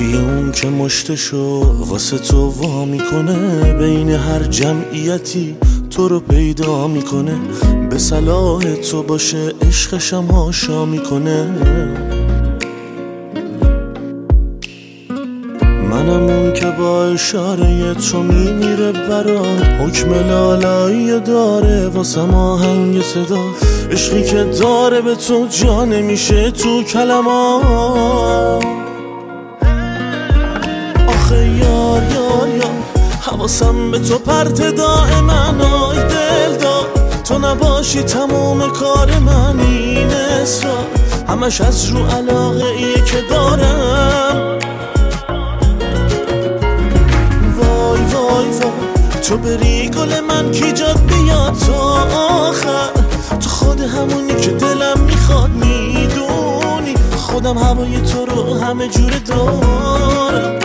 کی اون که مشتشو واسه تو وا میکنه، بین هر جمعیتی تو رو پیدا میکنه، به صلاح تو باشه عشقشم هاشا میکنه. منم اون که با اشاره تو میمیره برات، حکم لالایی داره واسم آهنگ صدا، عشقی که داره به تو جا نمیشه تو کلمات. آخه یار یار یار حواسم به تو پرت دائما، آی دل دار تو نباشی تموم کار من این اصرار، همش از رو علاقه ایه که دارم. وای وای وای تو بری گل من کی جات بیاد تا آخر، تو خود همونی که دلم میخواد، میدونی خودم هوای تو رو همه جوره دارم.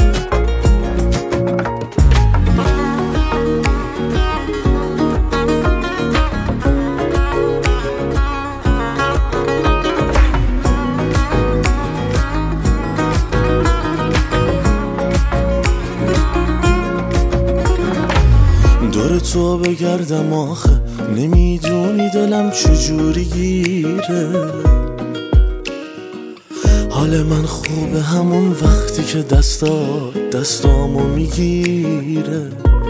دور تو بگردم آخه نمیدونی دلم چجوری گیره، حال من خوبه همون وقتی که دستامو میگیره.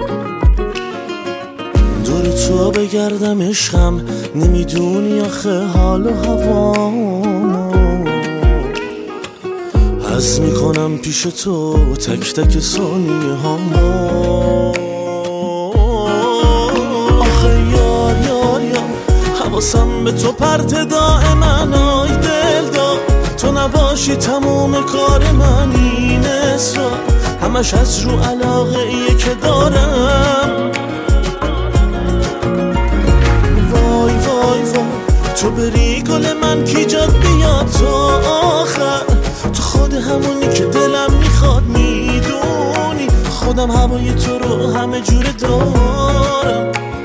دور تو بگردم عشقم نمیدونی آخه حال و هوامو حس میکنم پیش تو تک تک ثانیه هامو. حواسم به تو پرت دائما، آی دل دار تو نباشی تموم کار من این اصرار، همش از رو علاقه ایه که دارم. وای وای وای تو بری گل من کی جات بیاد تا آخر، تو خود همونی که دلم میخواد، میدونی خودم هوای تو رو همه جوره دارم.